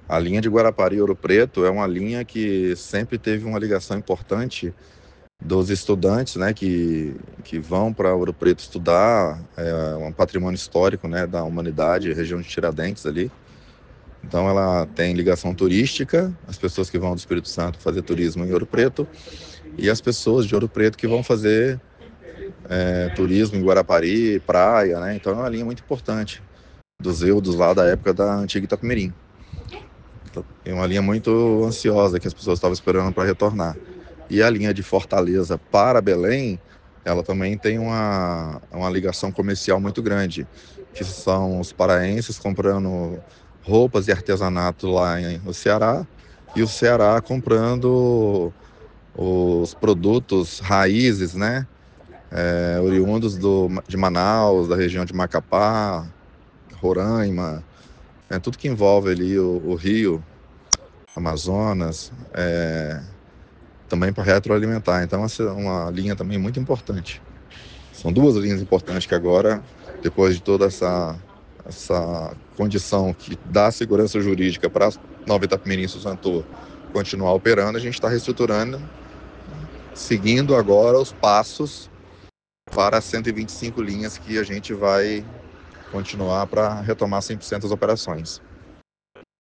A linha de Guarapari Ouro Preto é uma linha que sempre teve uma ligação importante dos estudantes, né, que vão para Ouro Preto estudar, é um patrimônio histórico, né, da humanidade, região de Tiradentes ali. Então ela tem ligação turística, as pessoas que vão do Espírito Santo fazer turismo em Ouro Preto e as pessoas de Ouro Preto que vão fazer turismo em Guarapari, praia, né? Então é uma linha muito importante dos eudos lá da época da antiga Itapemirim. É uma linha muito ansiosa que as pessoas estavam esperando para retornar. E a linha de Fortaleza para Belém, ela também tem uma ligação comercial muito grande, que são os paraenses comprando roupas e artesanato lá no Ceará, e o Ceará comprando os produtos raízes, né, oriundos de Manaus, da região de Macapá, Roraima, tudo que envolve ali o Rio, Amazonas, também para retroalimentar. Então, essa é uma linha também muito importante. São duas linhas importantes que agora, depois de toda essa condição que dá segurança jurídica para a Nova Itapemirim e Suzano continuar operando, a gente está reestruturando, seguindo agora os passos para as 125 linhas que a gente vai continuar para retomar 100% das operações.